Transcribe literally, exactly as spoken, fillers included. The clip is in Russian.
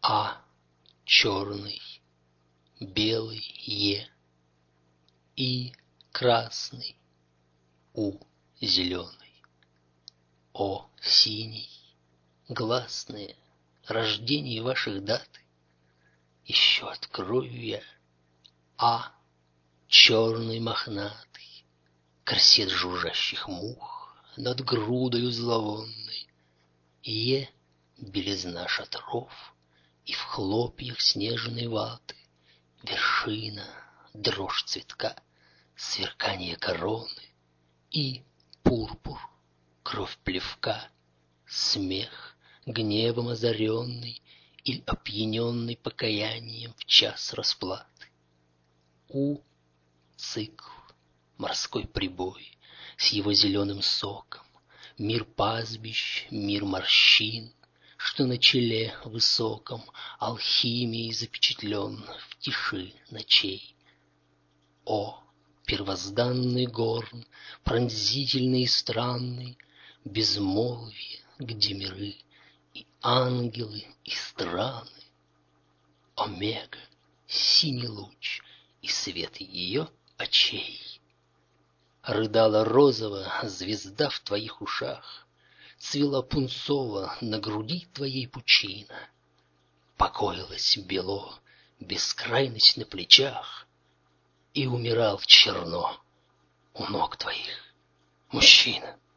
А черный, белый Е и красный У зеленый. О синий, гласные, рождение ваших даты еще открою я. А черный мохнатый, корсет жужжащих мух над грудою зловонной. Е белизна шатров и в хлопьях снежной ваты вершина, дрожь цветка, сверкание короны и пурпур, кровь плевка, смех, гневом озаренный или опьяненный покаянием в час расплаты. У цикл, морской прибой с его зеленым соком, мир пастбищ, мир морщин, что на челе высоком алхимией запечатлен в тиши ночей. О, первозданный горн, пронзительный и странный, безмолвие, где миры и ангелы, и страны. Омега, синий луч и свет ее очей. Рыдала розово звезда в твоих ушах, цвела пунцово на груди твоей пучина, покоилась бело бескрайность на плечах, и умирал черно у ног твоих мужчина.